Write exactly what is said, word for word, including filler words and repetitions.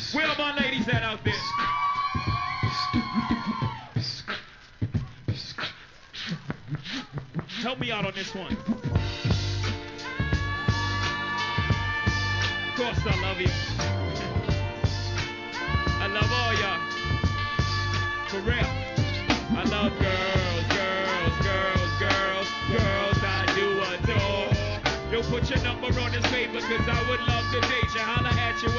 Where are my ladies at out there? Help me out on this one. Of course I love you. I love all y'all. For real. I love girls, girls, girls, girls, girls I do adore. Yo, put your number on this paper, cause I would love to date you. Holla at you